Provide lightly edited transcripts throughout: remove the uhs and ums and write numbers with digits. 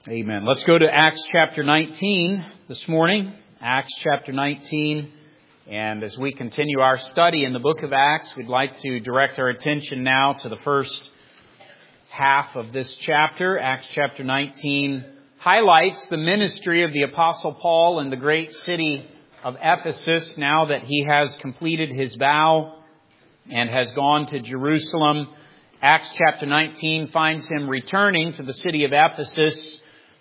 Amen. Let's go to Acts chapter 19 this morning. Acts chapter 19. And as we continue our study in the book of Acts, we'd like to direct our attention now to the first half of this chapter. Acts chapter 19 highlights the ministry of the Apostle Paul in the great city of Ephesus now that he has completed his vow and has gone to Jerusalem. Acts chapter 19 finds him returning to the city of Ephesus.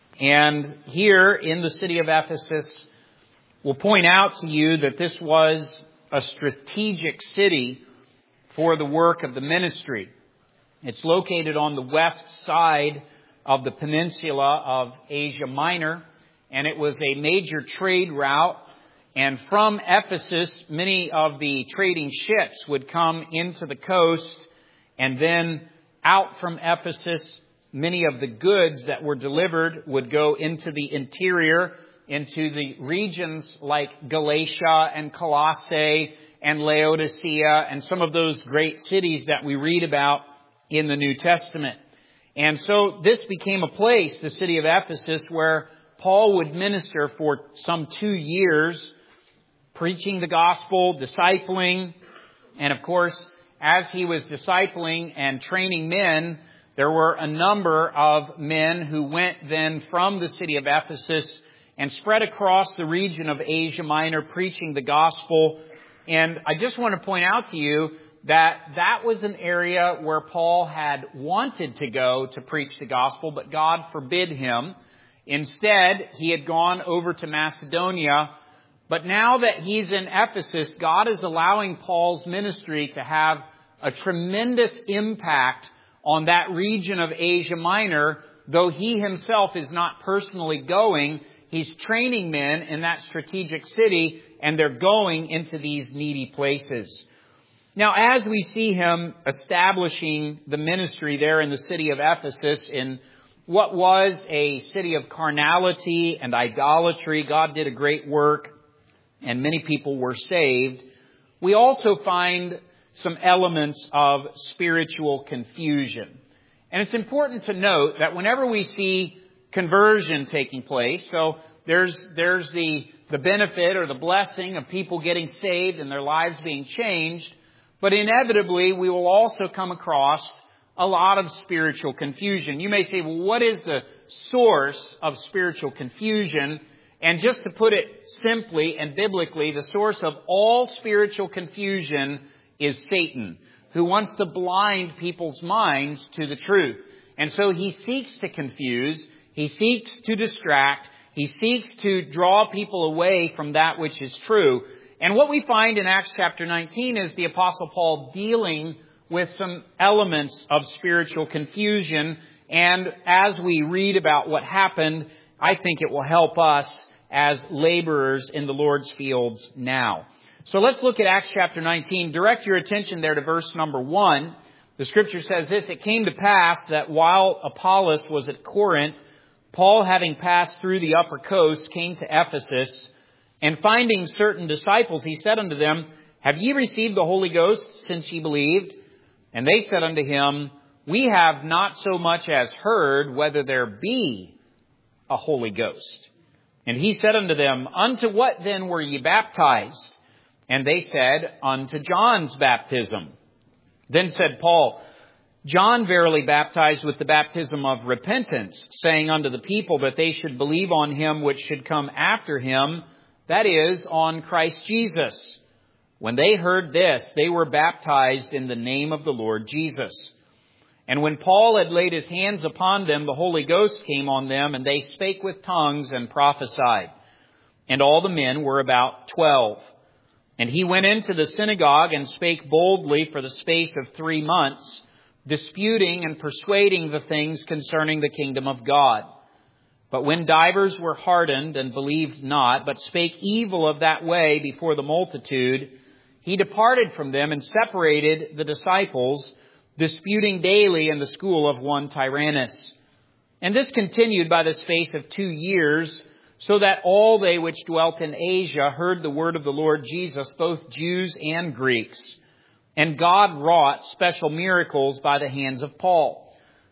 And here in the city of Ephesus, we'll point out to you that this was a strategic city for the work of the ministry. It's located on the west side of the peninsula of Asia Minor, and it was a major trade route. And from Ephesus, many of the trading ships would come into the coast, and then out from Ephesus, many of the goods that were delivered would go into the interior, into the regions like Galatia and Colossae and Laodicea and some of those great cities that we read about in the New Testament. And so this became a place, the city of Ephesus, where Paul would minister for some 2 years, preaching the gospel, discipling, and of course, as he was discipling and training men, there were a number of men who went then from the city of Ephesus and spread across the region of Asia Minor preaching the gospel. And I just want to point out to you that that was an area where Paul had wanted to go to preach the gospel, but God forbid him. Instead, he had gone over to Macedonia. But now that he's in Ephesus, God is allowing Paul's ministry to have a tremendous impact on that region of Asia Minor, though he himself is not personally going. He's training men in that strategic city, and they're going into these needy places. Now, as we see him establishing the ministry there in the city of Ephesus, in what was a city of carnality and idolatry, God did a great work, and many people were saved. We also find some elements of spiritual confusion. And it's important to note that whenever we see conversion taking place, so there's the benefit or the blessing of people getting saved and their lives being changed, but inevitably we will also come across a lot of spiritual confusion. You may say, well, what is the source of spiritual confusion? And just to put it simply and biblically, the source of all spiritual confusion is Satan, who wants to blind people's minds to the truth. And so he seeks to confuse, he seeks to distract, he seeks to draw people away from that which is true. And what we find in Acts chapter 19 is the Apostle Paul dealing with some elements of spiritual confusion. And as we read about what happened, I think it will help us as laborers in the Lord's fields now. So let's look at Acts chapter 19. Direct your attention there to verse number 1. The scripture says this: It came to pass that while Apollos was at Corinth, Paul, having passed through the upper coast, came to Ephesus, and finding certain disciples, he said unto them, Have ye received the Holy Ghost since ye believed? And they said unto him, We have not so much as heard whether there be a Holy Ghost. And he said unto them, Unto what then were ye baptized? And they said, Unto John's baptism. Then said Paul, John verily baptized with the baptism of repentance, saying unto the people that they should believe on him which should come after him, that is, on Christ Jesus. When they heard this, they were baptized in the name of the Lord Jesus. And when Paul had laid his hands upon them, the Holy Ghost came on them, and they spake with tongues and prophesied. And all the men were about 12. And he went into the synagogue and spake boldly for the space of 3 months, disputing and persuading the things concerning the kingdom of God. But when divers were hardened and believed not, but spake evil of that way before the multitude, he departed from them and separated the disciples, disputing daily in the school of one Tyrannus. And this continued by the space of 2 years, so that all they which dwelt in Asia heard the word of the Lord Jesus, both Jews and Greeks. And God wrought special miracles by the hands of Paul,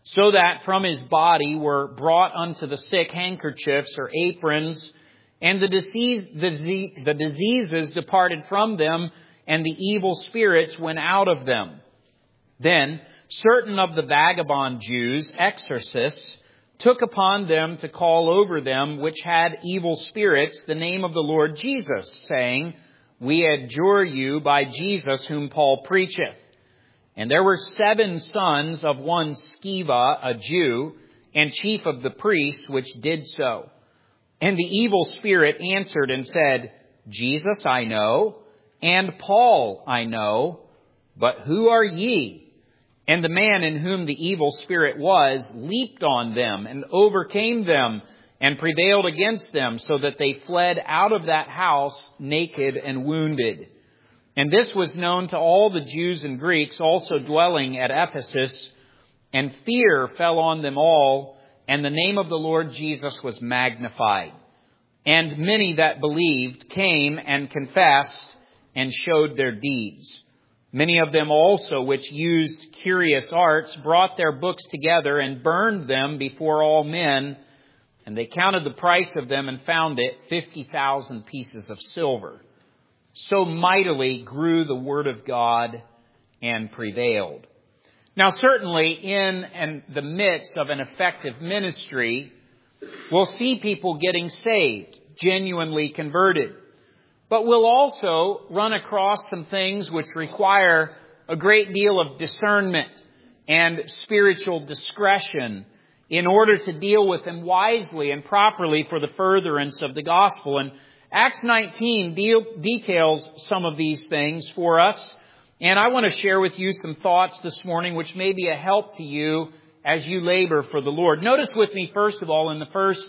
so that from his body were brought unto the sick handkerchiefs or aprons, and the diseases departed from them, and the evil spirits went out of them. Then certain of the vagabond Jews, exorcists, took upon them to call over them which had evil spirits the name of the Lord Jesus, saying, We adjure you by Jesus whom Paul preacheth. And there were 7 sons of one Sceva, a Jew, and chief of the priests, which did so. And the evil spirit answered and said, Jesus I know, and Paul I know, but who are ye? And the man in whom the evil spirit was leaped on them and overcame them and prevailed against them, so that they fled out of that house naked and wounded. And this was known to all the Jews and Greeks also dwelling at Ephesus, and fear fell on them all, and the name of the Lord Jesus was magnified. And many that believed came and confessed and showed their deeds. Many of them also, which used curious arts, brought their books together and burned them before all men. And they counted the price of them and found it 50,000 pieces of silver. So mightily grew the word of God and prevailed. Now certainly in the midst of an effective ministry, we'll see people getting saved, genuinely converted. But we'll also run across some things which require a great deal of discernment and spiritual discretion in order to deal with them wisely and properly for the furtherance of the gospel. And Acts 19 details some of these things for us. And I want to share with you some thoughts this morning which may be a help to you as you labor for the Lord. Notice with me, first of all, in the first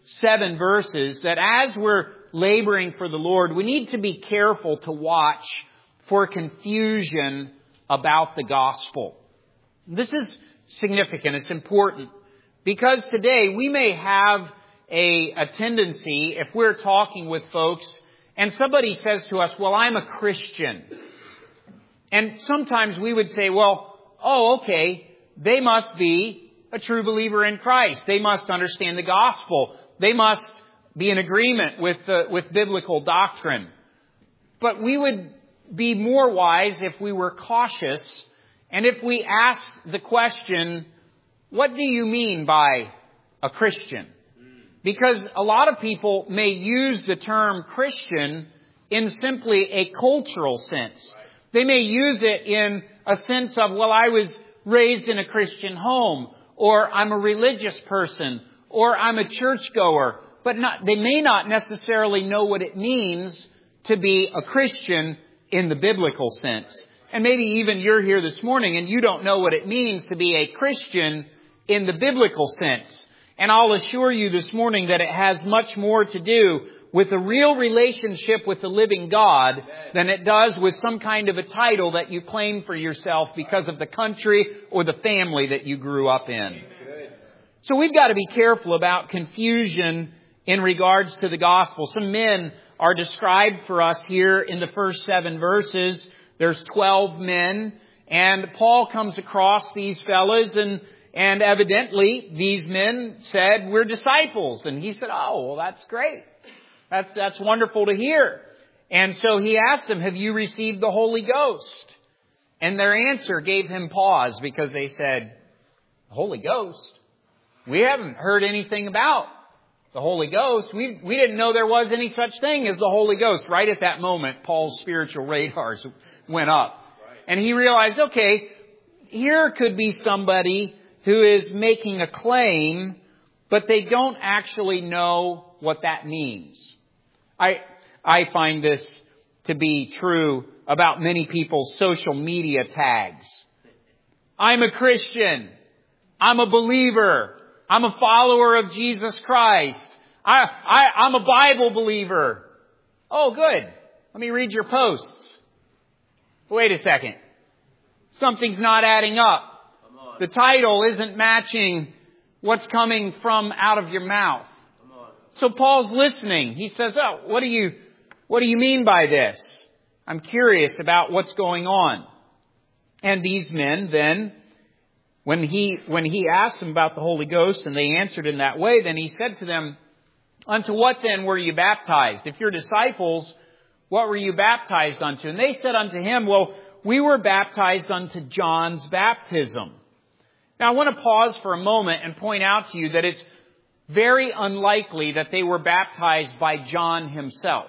7 verses, that as we're laboring for the Lord, we need to be careful to watch for confusion about the gospel. This is significant. It's important. Because today we may have a tendency, if we're talking with folks, and somebody says to us, well, I'm a Christian. And sometimes we would say, well, okay, they must be a true believer in Christ. They must understand the gospel. They must be in agreement with biblical doctrine. But we would be more wise if we were cautious and if we asked the question, what do you mean by a Christian? Because a lot of people may use the term Christian in simply a cultural sense. They may use it in a sense of, well, I was raised in a Christian home, or I'm a religious person, or I'm a churchgoer. But they may not necessarily know what it means to be a Christian in the biblical sense. And maybe even you're here this morning and you don't know what it means to be a Christian in the biblical sense. And I'll assure you this morning that it has much more to do with a real relationship with the living God than it does with some kind of a title that you claim for yourself because of the country or the family that you grew up in. So we've got to be careful about confusion in regards to the gospel. Some men are described for us here in the first 7 verses. There's 12 men, and Paul comes across these fellas, and evidently these men said, we're disciples. And he said, oh, well, that's great. That's wonderful to hear. And so he asked them, have you received the Holy Ghost? And their answer gave him pause, because they said, Holy Ghost? We haven't heard anything about the Holy Ghost. We didn't know there was any such thing as the Holy Ghost. Right at that moment, Paul's spiritual radars went up. And he realized, okay, here could be somebody who is making a claim, but they don't actually know what that means. I find this to be true about many people's social media tags. I'm a Christian. I'm a believer. I'm a follower of Jesus Christ. I'm a Bible believer. Oh, good. Let me read your posts. Wait a second. Something's not adding up. The title isn't matching what's coming from out of your mouth. So Paul's listening. He says, oh, what do you mean by this? I'm curious about what's going on. And these men then when he asked them about the Holy Ghost and they answered in that way, then he said to them, "Unto what then were you baptized? If you're disciples, what were you baptized unto?" And they said unto him, "Well, we were baptized unto John's baptism." Now I want to pause for a moment and point out to you that it's very unlikely that they were baptized by John himself.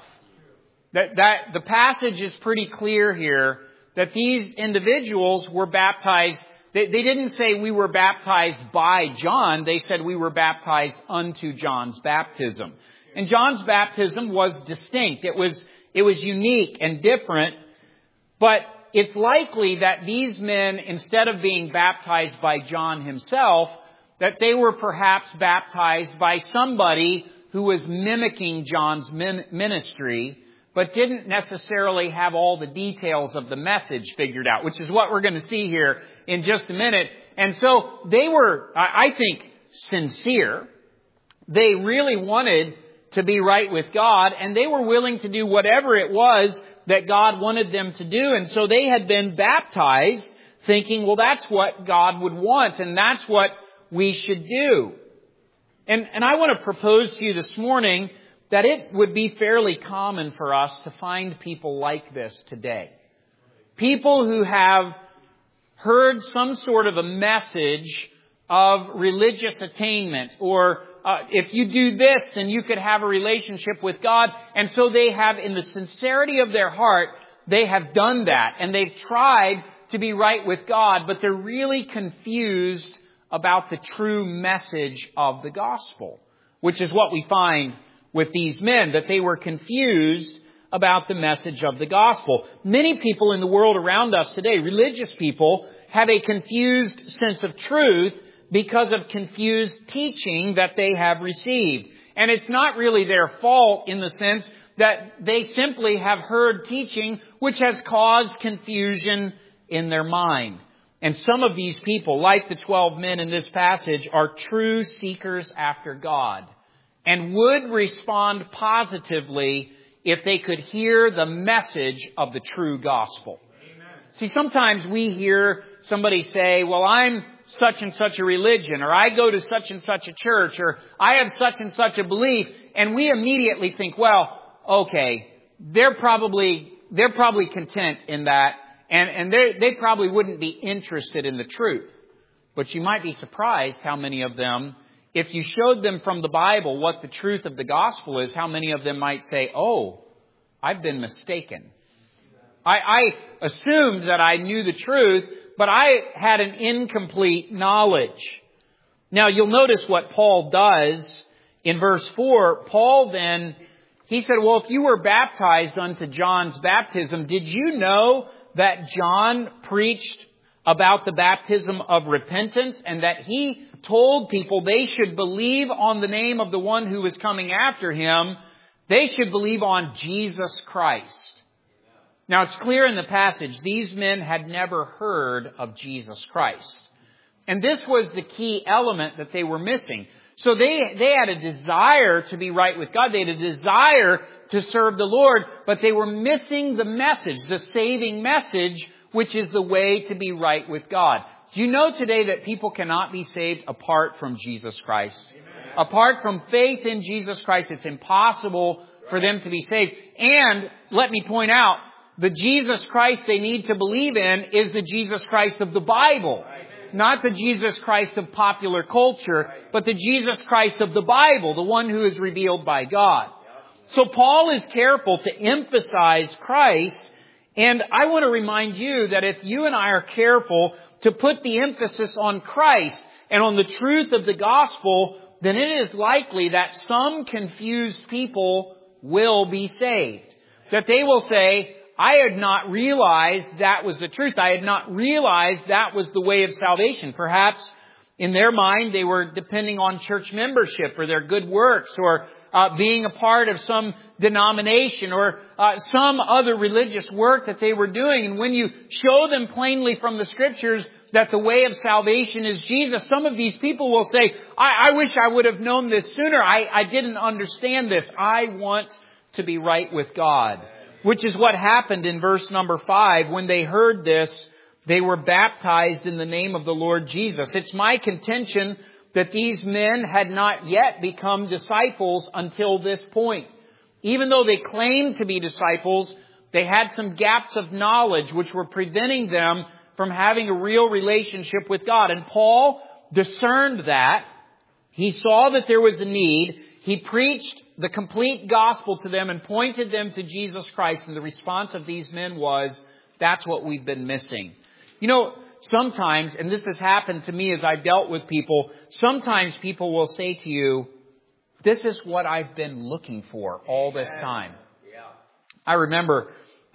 That the passage is pretty clear here that these individuals were baptized. They didn't say we were baptized by John. They said we were baptized unto John's baptism. And John's baptism was distinct. It was unique and different. But it's likely that these men, instead of being baptized by John himself, that they were perhaps baptized by somebody who was mimicking John's ministry, but didn't necessarily have all the details of the message figured out, which is what we're going to see here in just a minute. And so they were, I think, sincere. They really wanted to be right with God, and they were willing to do whatever it was that God wanted them to do. And so they had been baptized thinking, well, that's what God would want, and that's what we should do. And I want to propose to you this morning that it would be fairly common for us to find people like this today. People who have heard some sort of a message of religious attainment, or if you do this, then you could have a relationship with God. And so they have, in the sincerity of their heart, they have done that. And they've tried to be right with God, but they're really confused about the true message of the gospel, which is what we find with these men, that they were confused about the message of the gospel. Many people in the world around us today, religious people, have a confused sense of truth because of confused teaching that they have received. And it's not really their fault in the sense that they simply have heard teaching which has caused confusion in their mind. And some of these people, like the 12 men in this passage, are true seekers after God and would respond positively if they could hear the message of the true gospel. Amen. See, sometimes we hear somebody say, well, I'm such and such a religion, or I go to such and such a church, or I have such and such a belief, and we immediately think, well, okay, they're probably content in that, and they probably wouldn't be interested in the truth. But you might be surprised how many of them, if you showed them from the Bible what the truth of the gospel is, how many of them might say, oh, I've been mistaken. I assumed that I knew the truth, but I had an incomplete knowledge. Now, you'll notice what Paul does in verse 4. Paul then, he said, well, if you were baptized unto John's baptism, did you know that John preached about the baptism of repentance, and that he told people they should believe on the name of the one who was coming after him? They should believe on Jesus Christ. Now, it's clear in the passage, these men had never heard of Jesus Christ. And this was the key element that they were missing. So they had a desire to be right with God. They had a desire to serve the Lord, but they were missing the message, the saving message, which is the way to be right with God. Do you know today that people cannot be saved apart from Jesus Christ? Amen. Apart from faith in Jesus Christ, it's impossible for them to be saved. And let me point out, the Jesus Christ they need to believe in is the Jesus Christ of the Bible. Not the Jesus Christ of popular culture, but the Jesus Christ of the Bible, the one who is revealed by God. So Paul is careful to emphasize Christ. And I want to remind you that if you and I are careful to put the emphasis on Christ and on the truth of the gospel, then it is likely that some confused people will be saved. That they will say, I had not realized that was the truth. I had not realized that was the way of salvation. Perhaps in their mind they were depending on church membership or their good works or being a part of some denomination or some other religious work that they were doing. And when you show them plainly from the Scriptures that the way of salvation is Jesus, some of these people will say, I wish I would have known this sooner. I didn't understand this. I want to be right with God. Which is what happened in verse number 5. When they heard this, They were baptized in the name of the Lord Jesus. It's my contention that these men had not yet become disciples until this point. Even though they claimed to be disciples, they had some gaps of knowledge which were preventing them from having a real relationship with God. And Paul discerned that. He saw that there was a need. He preached the complete gospel to them and pointed them to Jesus Christ. And the response of these men was, that's what we've been missing. You know, sometimes, and this has happened to me as I've dealt with people, sometimes people will say to you, this is what I've been looking for all this time. I remember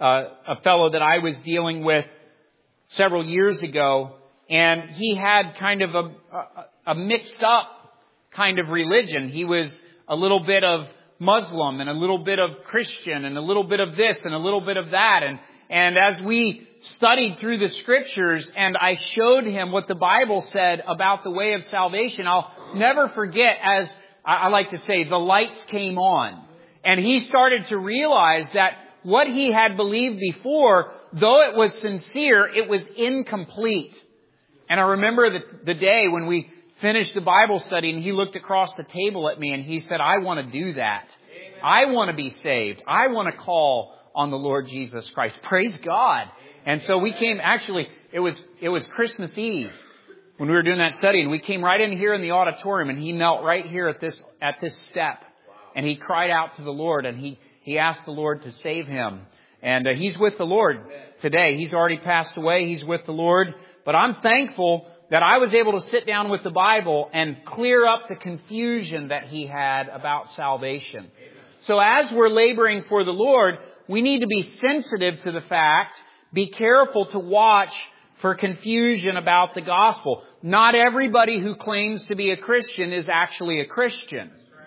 a fellow that I was dealing with several years ago, and he had kind of a mixed up kind of religion. He was a little bit of Muslim and a little bit of Christian and a little bit of this and a little bit of that. And as we studied through the scriptures and I showed him what the Bible said about the way of salvation, I'll never forget, as I like to say, the lights came on. And he started to realize that what he had believed before, though it was sincere, it was incomplete. And I remember the day when we finished the Bible study and he looked across the table at me and he said, I want to do that. Amen. I want to be saved. I want to call on the Lord Jesus Christ. Praise God. And so we came, actually, it was Christmas Eve when we were doing that study, and we came right in here in the auditorium, and he knelt right here at this step. And he cried out to the Lord, and he asked the Lord to save him. And he's with the Lord today. He's already passed away. He's with the Lord. But I'm thankful that I was able to sit down with the Bible and clear up the confusion that he had about salvation. So as we're laboring for the Lord, we need to be sensitive to the fact, be careful to watch for confusion about the gospel. Not everybody who claims to be a Christian is actually a Christian.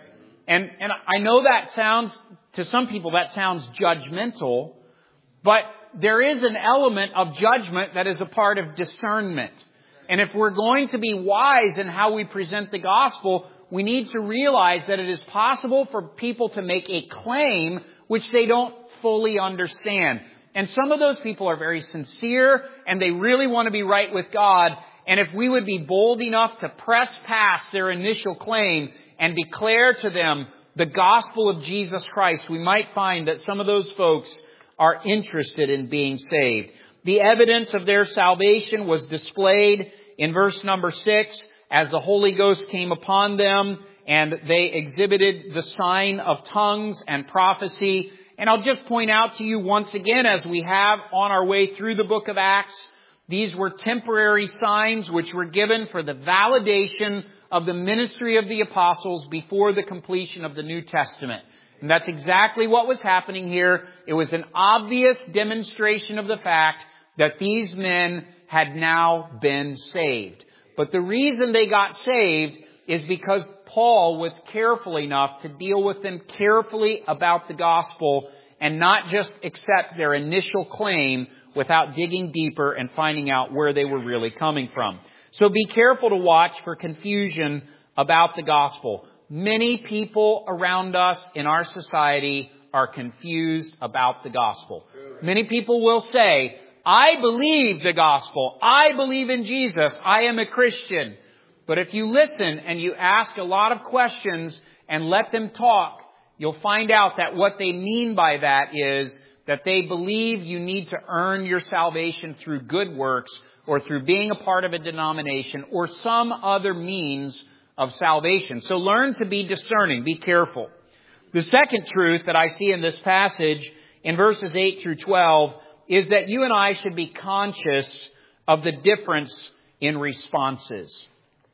And I know that sounds, to some people, that sounds judgmental, but there is an element of judgment that is a part of discernment. And if we're going to be wise in how we present the gospel, we need to realize that it is possible for people to make a claim which they don't fully understand. And some of those people are very sincere and they really want to be right with God. And if we would be bold enough to press past their initial claim and declare to them the gospel of Jesus Christ, we might find that some of those folks are interested in being saved. The evidence of their salvation was displayed in verse number 6 as the Holy Ghost came upon them and they exhibited the sign of tongues and prophecy. And I'll just point out to you once again, as we have on our way through the book of Acts, these were temporary signs which were given for the validation of the ministry of the apostles before the completion of the New Testament. And that's exactly what was happening here. It was an obvious demonstration of the fact that these men had now been saved. But the reason they got saved is because Paul was careful enough to deal with them carefully about the gospel and not just accept their initial claim without digging deeper and finding out where they were really coming from. So be careful to watch for confusion about the gospel. Many people around us in our society are confused about the gospel. Many people will say, I believe the gospel. I believe in Jesus. I am a Christian. But if you listen and you ask a lot of questions and let them talk, you'll find out that what they mean by that is that they believe you need to earn your salvation through good works or through being a part of a denomination or some other means of salvation. So learn to be discerning. Be careful. The second truth that I see in this passage in verses 8 through 12 is that you and I should be conscious of the difference in responses.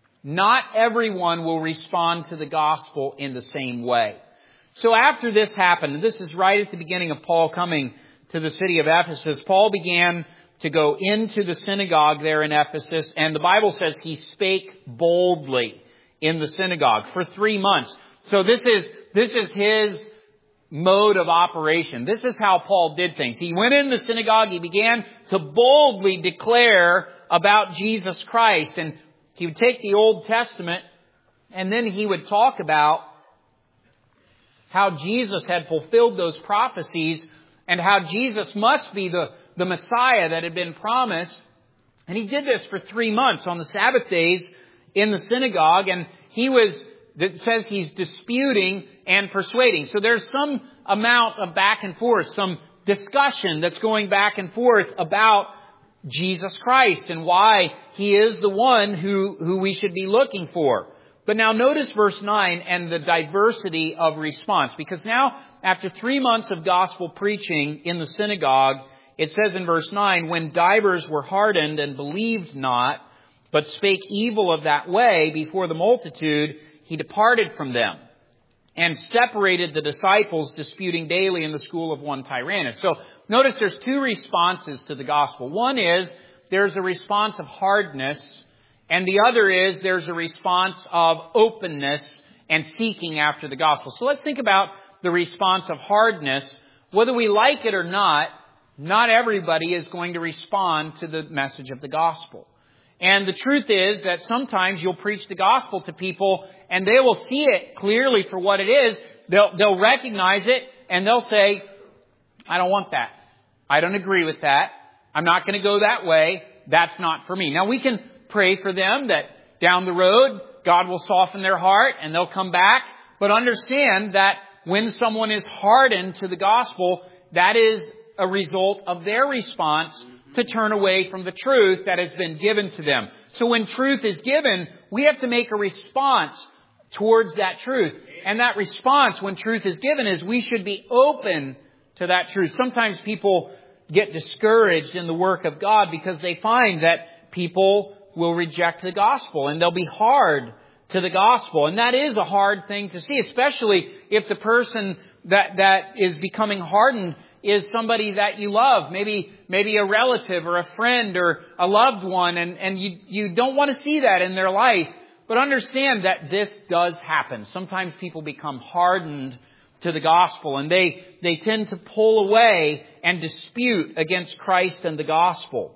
Not everyone will respond to the gospel in the same way. So after this happened, and this is right at the beginning of Paul coming to the city of Ephesus, Paul began to go into the synagogue there in Ephesus, and the Bible says he spake boldly in the synagogue for 3 months. So this is his mode of operation. This is how Paul did things. He went in the synagogue, he began to boldly declare about Jesus Christ, and he would take the Old Testament and then he would talk about how Jesus had fulfilled those prophecies and how Jesus must be the Messiah that had been promised. And he did this for 3 months on the Sabbath days in the synagogue. And it says he's disputing and persuading. So there's some amount of back and forth, some discussion that's going back and forth about Jesus Christ and why He is the one who we should be looking for. But now notice verse 9 and the diversity of response. Because now, after 3 months of gospel preaching in the synagogue, it says in verse 9, when divers were hardened and believed not, but spake evil of that way before the multitude, He departed from them and separated the disciples, disputing daily in the school of one Tyrannus. So notice there's 2 responses to the gospel. One is there's a response of hardness, and the other is there's a response of openness and seeking after the gospel. So let's think about the response of hardness. Whether we like it or not everybody is going to respond to the message of the gospel. And the truth is that sometimes you'll preach the gospel to people and they will see it clearly for what it is. They'll recognize it and they'll say, I don't want that. I don't agree with that. I'm not going to go that way. That's not for me. Now we can pray for them that down the road God will soften their heart and they'll come back. But understand that when someone is hardened to the gospel, that is a result of their response to turn away from the truth that has been given to them. So when truth is given, we have to make a response towards that truth. And that response when truth is given is we should be open to that truth. Sometimes people get discouraged in the work of God because they find that people will reject the gospel and they'll be hard to the gospel. And that is a hard thing to see, especially if the person that is becoming hardened is somebody that you love, maybe a relative or a friend or a loved one, and you don't want to see that in their life. But understand that this does happen. Sometimes people become hardened to the gospel and they tend to pull away and dispute against Christ and the gospel.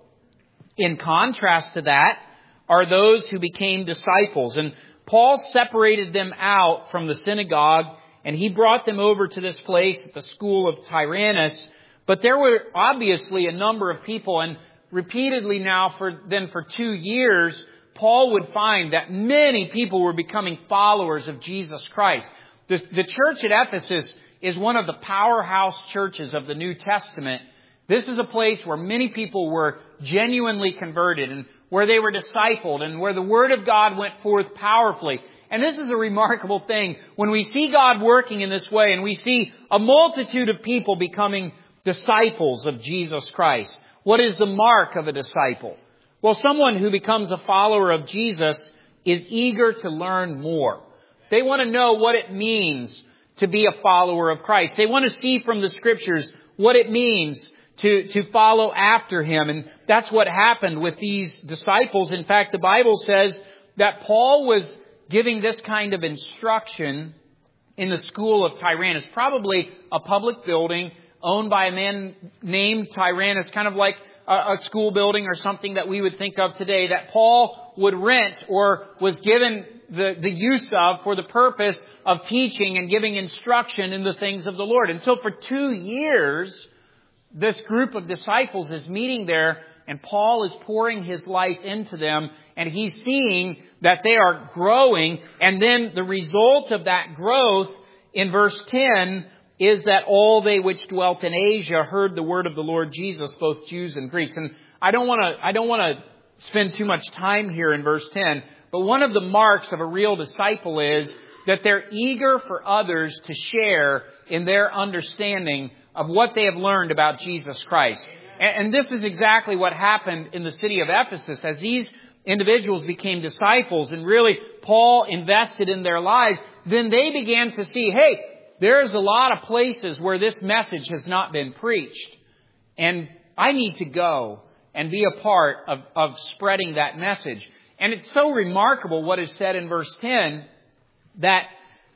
In contrast to that are those who became disciples. And Paul separated them out from the synagogue and he brought them over to this place at the school of Tyrannus. But there were obviously a number of people, and repeatedly now for 2 years, Paul would find that many people were becoming followers of Jesus Christ. The church at Ephesus is one of the powerhouse churches of the New Testament. This is a place where many people were genuinely converted and where they were discipled and where the Word of God went forth powerfully. And this is a remarkable thing. When we see God working in this way and we see a multitude of people becoming disciples of Jesus Christ, what is the mark of a disciple? Well, someone who becomes a follower of Jesus is eager to learn more. They want to know what it means to be a follower of Christ. They want to see from the Scriptures what it means to follow after Him. And that's what happened with these disciples. In fact, the Bible says that Paul was giving this kind of instruction in the school of Tyrannus, probably a public building owned by a man named Tyrannus, kind of like a school building or something that we would think of today, that Paul would rent or was given the use of for the purpose of teaching and giving instruction in the things of the Lord. And so for 2 years, this group of disciples is meeting there, and Paul is pouring his life into them, and he's seeing that they are growing. And then the result of that growth in verse 10 is that all they which dwelt in Asia heard the word of the Lord Jesus, both Jews and Greeks. And I don't want to spend too much time here in verse 10, but one of the marks of a real disciple is that they're eager for others to share in their understanding of what they have learned about Jesus Christ. And this is exactly what happened in the city of Ephesus. As these individuals became disciples and really Paul invested in their lives, then they began to see, hey, there's a lot of places where this message has not been preached. And I need to go and be a part of spreading that message. And it's so remarkable what is said in verse 10, that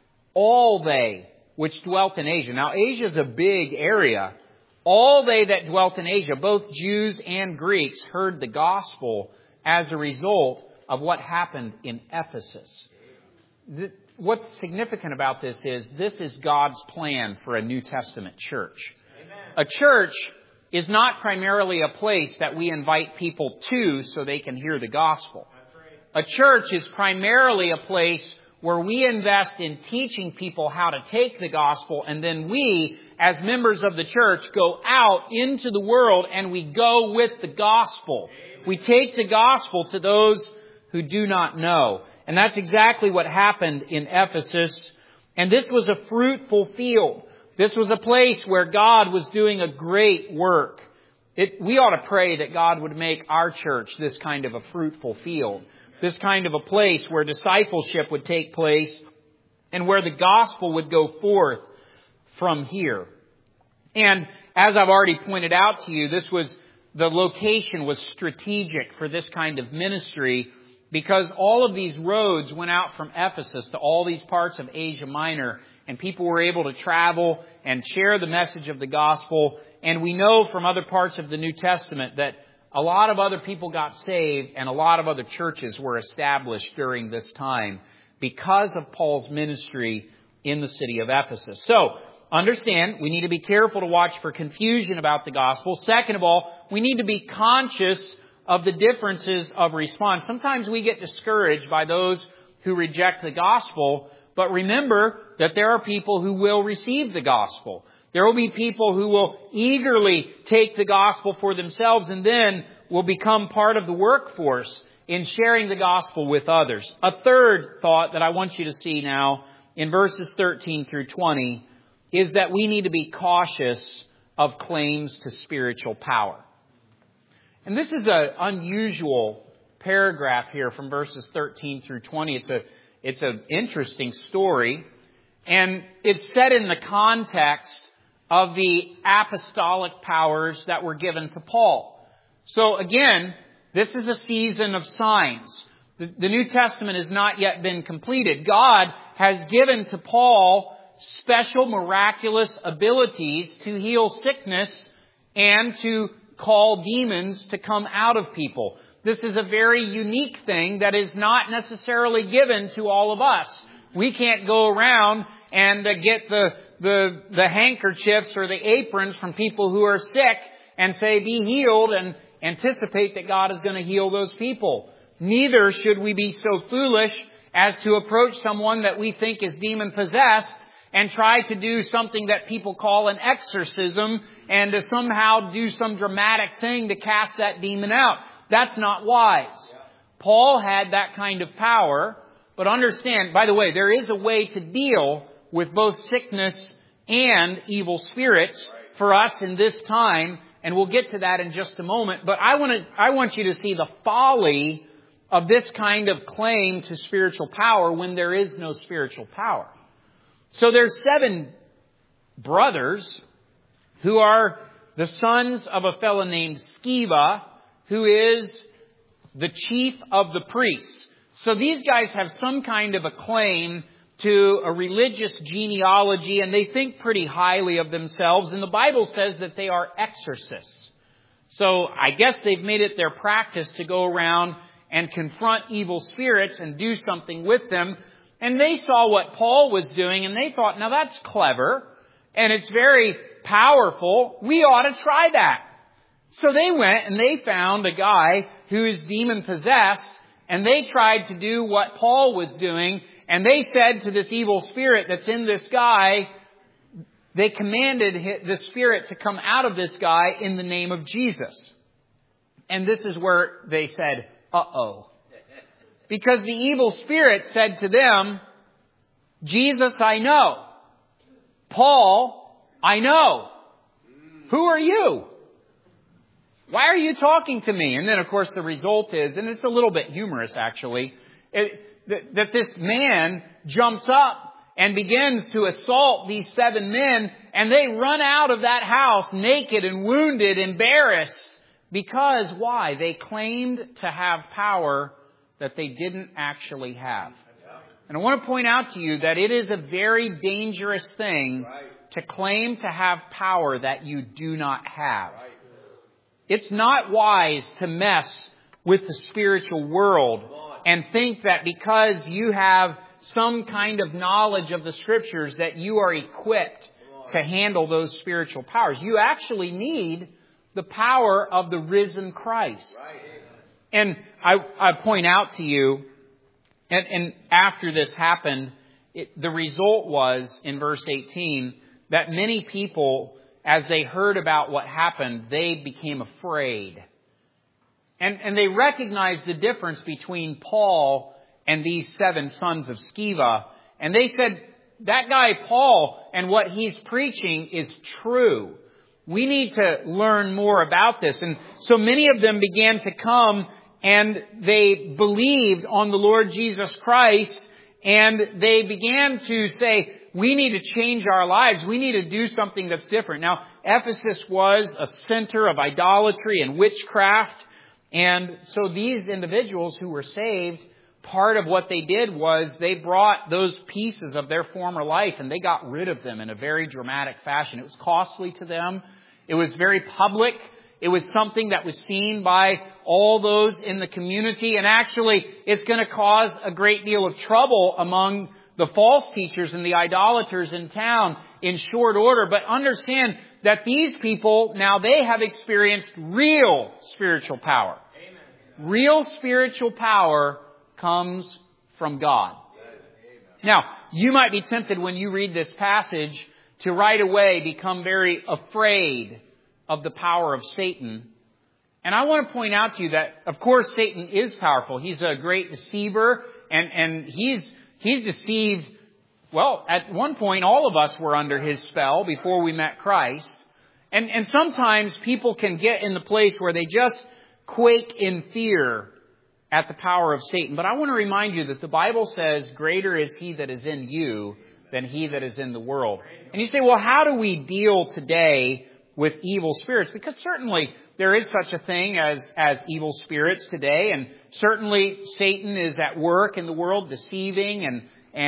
all they which dwelt in Asia. Now, Asia is a big area. All they that dwelt in Asia, both Jews and Greeks, heard the gospel as a result of what happened in Ephesus. What's significant about this is God's plan for a New Testament church. Amen. A church is not primarily a place that we invite people to so they can hear the gospel. A church is primarily a place where we invest in teaching people how to take the gospel, and then we, as members of the church, go out into the world and we go with the gospel. We take the gospel to those who do not know. And that's exactly what happened in Ephesus. And this was a fruitful field. This was a place where God was doing a great work. We ought to pray that God would make our church this kind of a fruitful field. This kind of a place where discipleship would take place and where the gospel would go forth from here. And as I've already pointed out to you, the location was strategic for this kind of ministry because all of these roads went out from Ephesus to all these parts of Asia Minor, and people were able to travel and share the message of the gospel. And we know from other parts of the New Testament that a lot of other people got saved and a lot of other churches were established during this time because of Paul's ministry in the city of Ephesus. So, understand, we need to be careful to watch for confusion about the gospel. Second of all, we need to be conscious of the differences of response. Sometimes we get discouraged by those who reject the gospel, but remember that there are people who will receive the gospel. There will be people who will eagerly take the gospel for themselves and then will become part of the workforce in sharing the gospel with others. A third thought that I want you to see now in verses 13 through 20 is that we need to be cautious of claims to spiritual power. And this is an unusual paragraph here from verses 13 through 20. It's an interesting story, and it's set in the context of the apostolic powers that were given to Paul. So again, this is a season of signs. The New Testament has not yet been completed. God has given to Paul special miraculous abilities to heal sickness and to call demons to come out of people. This is a very unique thing that is not necessarily given to all of us. We can't go around and get the handkerchiefs or the aprons from people who are sick and say, be healed, and anticipate that God is going to heal those people. Neither should we be so foolish as to approach someone that we think is demon-possessed and try to do something that people call an exorcism and to somehow do some dramatic thing to cast that demon out. That's not wise. Paul had that kind of power, but understand, by the way, there is a way to deal with both sickness and evil spirits for us in this time, and we'll get to that in just a moment. But I want you to see the folly of this kind of claim to spiritual power when there is no spiritual power. So there's 7 brothers who are the sons of a fellow named Sceva, who is the chief of the priests. So these guys have some kind of a claim to a religious genealogy, and they think pretty highly of themselves. And the Bible says that they are exorcists. So I guess they've made it their practice to go around and confront evil spirits and do something with them. And they saw what Paul was doing, and they thought, now that's clever, and it's very powerful. We ought to try that. So they went and they found a guy who is demon-possessed, and they tried to do what Paul was doing. And they said to this evil spirit that's in this guy, they commanded the spirit to come out of this guy in the name of Jesus. And this is where they said, uh-oh. Because the evil spirit said to them, Jesus, I know. Paul, I know. Who are you? Why are you talking to me? And then, of course, the result is, and it's a little bit humorous, actually, that this man jumps up and begins to assault these 7 men, and they run out of that house naked and wounded, embarrassed. Because, why? They claimed to have power that they didn't actually have. And I want to point out to you that it is a very dangerous thing to claim to have power that you do not have. It's not wise to mess with the spiritual world and think that because you have some kind of knowledge of the Scriptures that you are equipped to handle those spiritual powers. You actually need the power of the risen Christ. And I point out to you, and after this happened, the result was, in verse 18, that many people, as they heard about what happened, they became afraid. And they recognized the difference between Paul and these 7 sons of Sceva. And they said, that guy Paul and what he's preaching is true. We need to learn more about this. And so many of them began to come and they believed on the Lord Jesus Christ. And they began to say, we need to change our lives. We need to do something that's different. Now, Ephesus was a center of idolatry and witchcraft. And so these individuals who were saved, part of what they did was they brought those pieces of their former life and they got rid of them in a very dramatic fashion. It was costly to them. It was very public. It was something that was seen by all those in the community. And actually, it's going to cause a great deal of trouble among the false teachers and the idolaters in town in short order. But understand that these people, now they have experienced real spiritual power. Amen. Real spiritual power comes from God. Now, you might be tempted when you read this passage to right away become very afraid of the power of Satan. And I want to point out to you that, of course, Satan is powerful. He's a great deceiver, and he's deceived. Well, at one point, all of us were under his spell before we met Christ. And sometimes people can get in the place where they just quake in fear at the power of Satan. But I want to remind you that the Bible says, greater is he that is in you than he that is in the world. And you say, well, how do we deal today with evil spirits? Because certainly there is such a thing as evil spirits today. And certainly Satan is at work in the world deceiving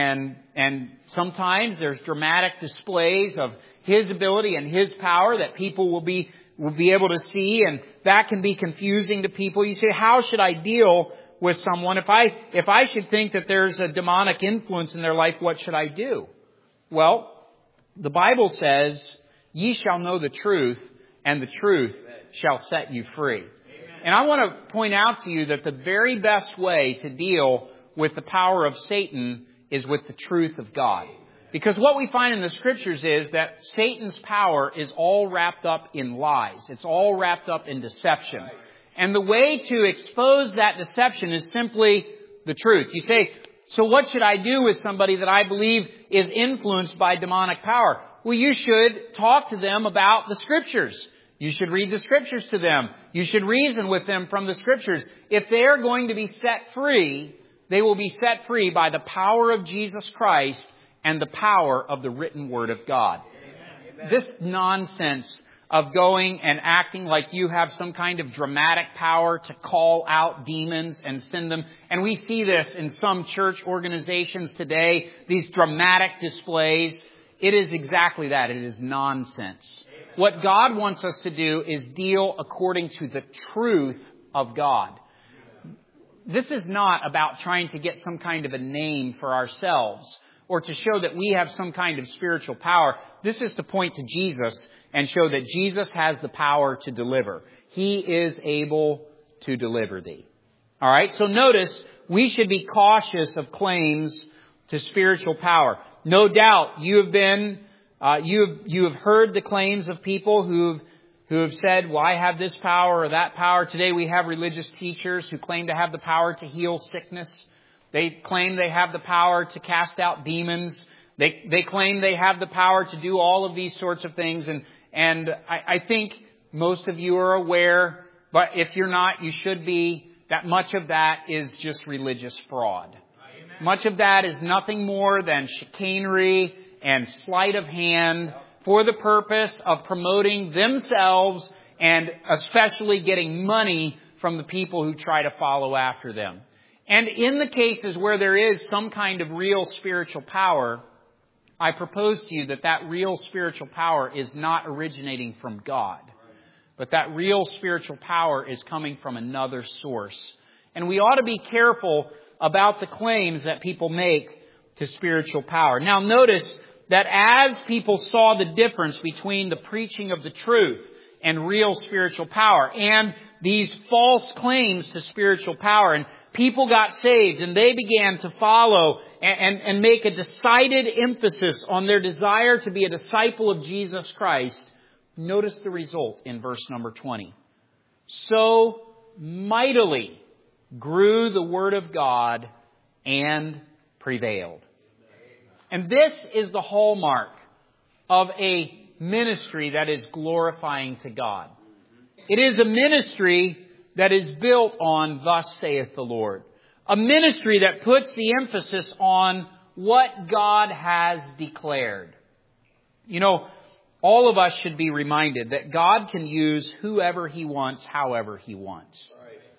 and sometimes there's dramatic displays of his ability and his power that people will be able to see, and that can be confusing to people. You say, how should I deal with someone? If I should think that there's a demonic influence in their life, what should I do? Well, the Bible says, ye shall know the truth, and the truth shall set you free. Amen. And I want to point out to you that the very best way to deal with the power of Satan is with the truth of God. Because what we find in the Scriptures is that Satan's power is all wrapped up in lies. It's all wrapped up in deception. And the way to expose that deception is simply the truth. You say, so what should I do with somebody that I believe is influenced by demonic power? Well, you should talk to them about the Scriptures. You should read the Scriptures to them. You should reason with them from the Scriptures. If they are going to be set free, they will be set free by the power of Jesus Christ and the power of the written Word of God. Amen. This nonsense of going and acting like you have some kind of dramatic power to call out demons and send them. And we see this in some church organizations today, these dramatic displays. It is exactly that. It is nonsense. Amen. What God wants us to do is deal according to the truth of God. This is not about trying to get some kind of a name for ourselves or to show that we have some kind of spiritual power. This is to point to Jesus and show that Jesus has the power to deliver. He is able to deliver thee. All right. So notice we should be cautious of claims to spiritual power. No doubt you have been, you have heard the claims of people who have said, well, I have this power or that power. Today we have religious teachers who claim to have the power to heal sickness. They claim they have the power to cast out demons. They claim they have the power to do all of these sorts of things. And I think most of you are aware, but if you're not, you should be, that much of that is just religious fraud. Amen. Much of that is nothing more than chicanery and sleight of hand for the purpose of promoting themselves and especially getting money from the people who try to follow after them. And in the cases where there is some kind of real spiritual power, I propose to you that that real spiritual power is not originating from God, but that real spiritual power is coming from another source. And we ought to be careful about the claims that people make to spiritual power. Now notice that as people saw the difference between the preaching of the truth and real spiritual power, and these false claims to spiritual power. And people got saved, and they began to follow and make a decided emphasis on their desire to be a disciple of Jesus Christ. Notice the result in verse number 20. So mightily grew the word of God and prevailed. And this is the hallmark of a ministry that is glorifying to God. It is a ministry that is built on "Thus saith the Lord." A ministry that puts the emphasis on what God has declared. You know, all of us should be reminded that God can use whoever He wants, however He wants.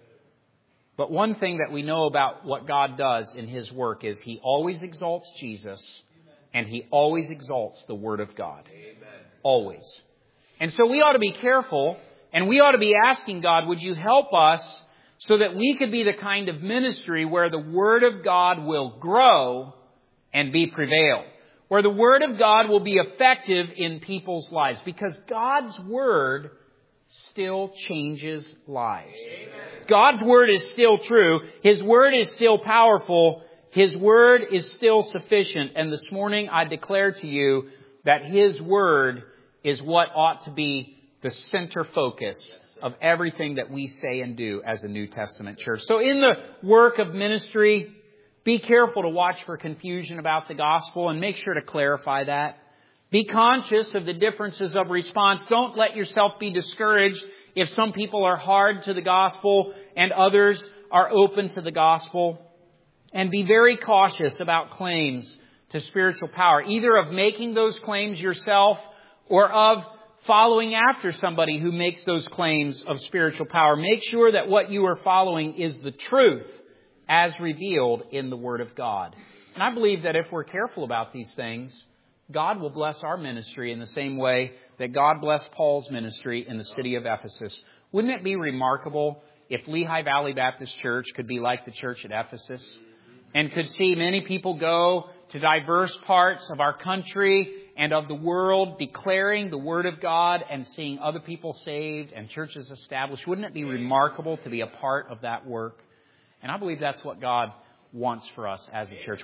But one thing that we know about what God does in His work is He always exalts Jesus, and He always exalts the Word of God. Always. And so we ought to be careful, and we ought to be asking God, would you help us so that we could be the kind of ministry where the Word of God will grow and be prevailed. Where the Word of God will be effective in people's lives. Because God's Word still changes lives. Amen. God's Word is still true. His Word is still powerful. His Word is still sufficient. And this morning I declare to you that His Word is what ought to be the center focus of everything that we say and do as a New Testament church. So in the work of ministry, be careful to watch for confusion about the gospel and make sure to clarify that. Be conscious of the differences of response. Don't let yourself be discouraged if some people are hard to the gospel and others are open to the gospel. And be very cautious about claims to spiritual power, either of making those claims yourself or of following after somebody who makes those claims of spiritual power. Make sure that what you are following is the truth as revealed in the Word of God. And I believe that if we're careful about these things, God will bless our ministry in the same way that God blessed Paul's ministry in the city of Ephesus. Wouldn't it be remarkable if Lehigh Valley Baptist Church could be like the church at Ephesus and could see many people go to diverse parts of our country and of the world declaring the Word of God and seeing other people saved and churches established? Wouldn't it be remarkable to be a part of that work? And I believe that's what God wants for us as a church.